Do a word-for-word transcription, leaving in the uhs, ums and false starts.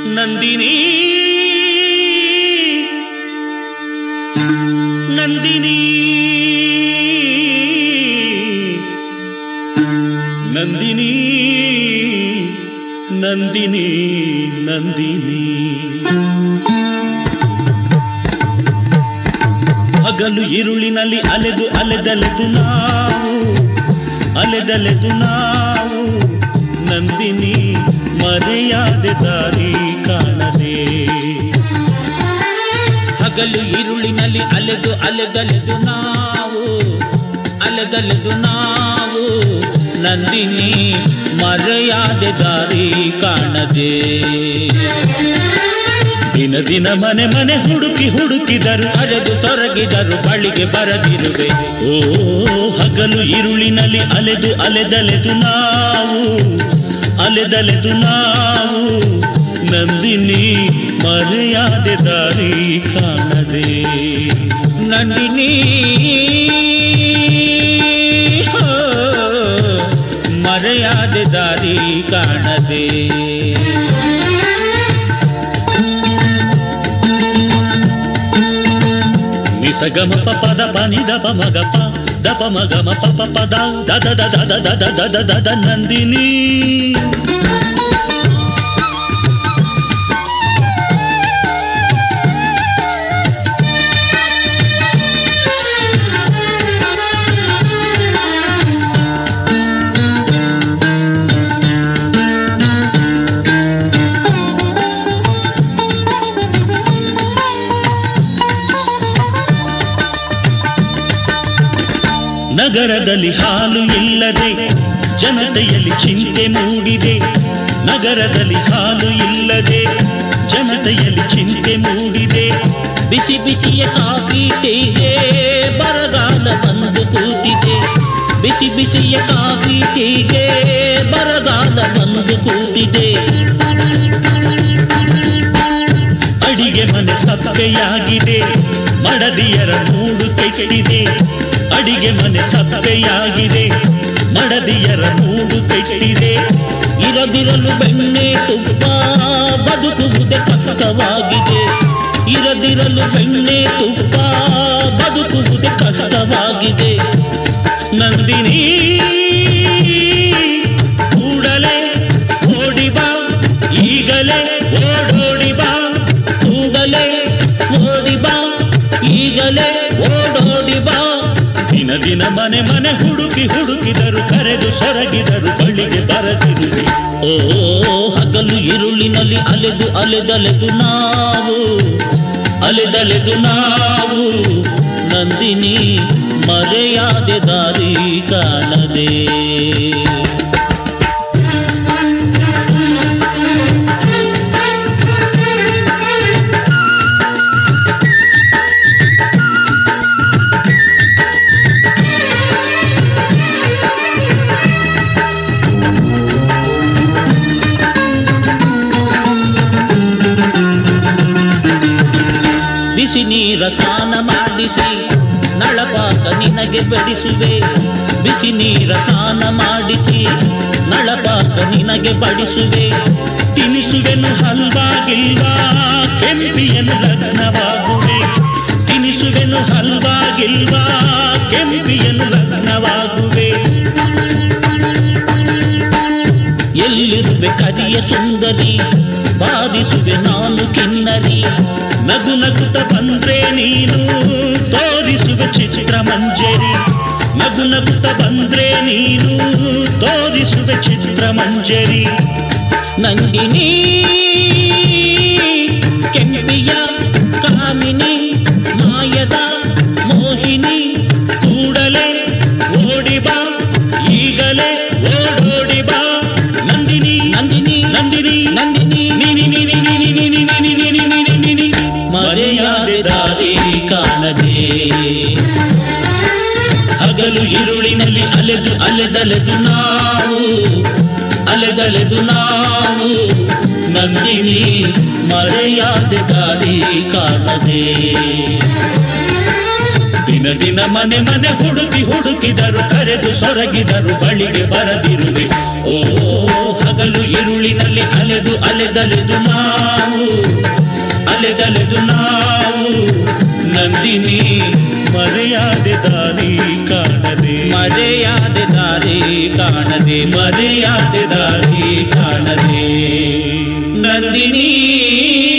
ನಂದಿನಿ ನಂದಿನಿ ನಂದಿನಿ ನಂದಿನಿ ನಂದಿನಿ ಹಗಲು ಇರುಳಿನಲ್ಲಿ ಅಲೆದು ಅಲೆದಲೆದು ನಾವು ಅಲೆದಲೆದು ನಾವು ನಂದಿನಿ ಮರೆಯಾದ ದಾರಿ ಕಾಣದೆ ಹಗಲು ಇರುಳಿನಲ್ಲಿ ಅಲೆದು ಅಲೆದಲೆದು ನಾವು ಅಲೆದಲೆದು ನಾವು ನಂದಿನಿ ಮರೆಯಾದ ದಾರಿ ಕಾಣದೆ ದಿನ ದಿನ ಮನೆ ಮನೆ ಹುಡುಕಿ ಹುಡುಕಿದರು ಅರೆದು ಸೊರಗಿದರು ಬಳಿಗೆ ಬರದಿರುವೆ ಓ ಹಗಲು ಇರುಳಿನಲ್ಲಿ ಅಲೆದು ಅಲೆದಲೆದು ನಾವು ಅಲೆದಲೆದು ನಾವು ನಂದಿನಿ ಮರೆಯಾದ ದಾರಿ ಕಾಣದೆ ನಂದಿನಿ ಮರೆಯಾದ ದಾರಿ ಕಾಣದೆ ನಿಸಗಮ ಪದ ಪನಿ ದಪ ಮಗಪ ದಪ ಮಗಮ ಪಪ ಪದ ದದ ದದ ದದ ದದ ದದ ನಂದಿನಿ ನಗರದಲ್ಲಿ ಹಾಲು ಇಲ್ಲದೆ ಜನತೆಯಲ್ಲಿ ಚಿಂತೆ ಮೂಡಿದೆ ನಗರದಲ್ಲಿ ಹಾಲು ಇಲ್ಲದೆ ಜನತೆಯಲ್ಲಿ ಚಿಂತೆ ಮೂಡಿದೆ ಬಿಸಿ ಬಿಸಿಯ ಕಾಫಿ ಟೀಗೆ ಬರಗಾಲ ಬಂದು ಕೂತಿದೆ ಬಿಸಿ ಬಿಸಿಯ ಕಾಫಿ ಟೀಗೆ ಬರಗಾಲ ಬಂದು ಕೂತಿದೆ ಅಡಿಗೆ ಮನೆ ಸಪ್ಪೆಯಾಗಿದೆ ಮಡದಿಯರ ಮೂಡು ಕೆಟ್ಟಿದೆ ಅಡಿಗೆ ಮನೆ ಸಪ್ಪೆಯಾಗಿದೆ ಮಡದಿಯರ ಮೂಡು ಕೆಟ್ಟಿದೆ ಇರದಿರಲು ಬೆಣ್ಣೆ ತುಪ್ಪ ಬದುಕುವುದೇ ಕಷ್ಟವಾಗಿದೆ ಇರದಿರಲು ಬೆಣ್ಣೆ ತುಪ್ಪ ಬದುಕುವುದೇ ಕಷ್ಟವಾಗಿದೆ ನಂದಿನಿ ಕೂಡಲೇ ಓಡಿ ಬಾ ಈಗಲೇ ಓಡೋಡಿ ಬಾ ಕೂಡಲೇ ಓಡಿ ಬಾ ಈಗಲೇ ಓಡೋಡಿ ಬಾ ದಿನ ದಿನ ಮನೆ ಮನೆ ಹುಡುಕಿ ಹುಡುಕಿದರು ಕರೆದು ಸೊರಗಿದರು ಬಳಿಗೆ ಬರದಿರುವೆ ಓ ಹಗಲು ಇರುಳಿನಲ್ಲಿ ಅಲೆದು ಅಲೆದಲೆದು ನಾವು ಅಲೆದಲೆದು ನಾವು ನಂದಿನಿ ಮರೆಯಾದ ದಾರಿ ಕಾಣದೆ ಬಿಸಿ ನೀರ ಸ್ನಾನ ಮಾಡಿಸಿ ನಳಪಾಕ ನಿನಗೆ ಬಡಿಸುವೆ ಬಿಸಿ ನೀರ ಸ್ನಾನ ಮಾಡಿಸಿ ನಳಪಾಕ ನಿನಗೆ ಬಡಿಸುವೆ ತಿನಿಸುವೆನು ಹಲ್ವಾಗಿಲ್ವಾ ಕೆಂಪಿಯನ್ನು ಲಗ್ನವಾಗುವೆ ತಿನಿಸುವೆನು ಹಲ್ವಾಗಿಲ್ವಾ ಕೆಂಪಿಯನ್ನು ಲಗ್ನವಾಗುವೆ ಎಲ್ಲಿರುವೆ ಕರಿಯ ಸುಂದರಿ ಬಾರಿಸುವೆ ನಾನು ಕಿನ್ನರಿ ನಗು ನಗುತ್ತ ಬಂದ್ರೆ ನೀನು ತೋರಿಸುವೆ ಚಿತ್ರ ಮಂಜರಿ ನಗು ನಗುತ್ತ ಬಂದ್ರೆ ನೀನು ತೋರಿಸುವೆ ಚಿತ್ರ ಮಂಜರಿ ನಂದಿನಿ ಕೆಂಪಿಯ ಕಾಮಿನಿ ಮಾಯದ ಮೋಹಿನಿ ಕೂಡಲೇ ಓಡಿ ಬಾ ಈಗಲೇ ಓಡೋಡಿ ಬಾ ನಂದಿನಿ ನಂದಿನಿ ನಂದಿನಿ ನಂದಿನಿ ನೀನಿ ನೀನಿ ನೀನಿ ನೀನಿ ನೀನಿ ನೀನಿ ನೀನಿ ನೀನಿ ಮರೆಯಾದ ದಾರಿ ಕಾಣದೆ ಹಗಲು ಇರುಳಿನಲ್ಲಿ ಅಲೆದು ಅಲೆದಲೆದು ನಾವು ಅಲೆದಲೆದು ನಾವು ನಂದಿನಿ ಮರೆಯಾದ ದಾರಿ ಕಾಣದೆ ದಿನ ದಿನ ಮನೆ ಮನೆ ಹುಡುಕಿ ಹುಡುಕಿದರು ಕರೆದು ಸೊರಗಿದರು ಬಳಿಗೆ ಬರದಿರುವೆ. ಓ ಹಗಲು ಇರುಳಿನಲ್ಲಿ ಅಲೆದು ಅಲೆದಲೆದು ನಾವು ಅಲೆದಲೆದು ನಾವು ನಂದಿನಿ ಮರೆಯಾದೆ ದಾರಿ ಕಾಣದೆ ಮರೆಯಾದೆ ದಾರಿ ಕಾಣದೆ ಮರೆಯಾದೆ ದಾರಿ ಕಾಣದೆ ನಂದಿನಿ.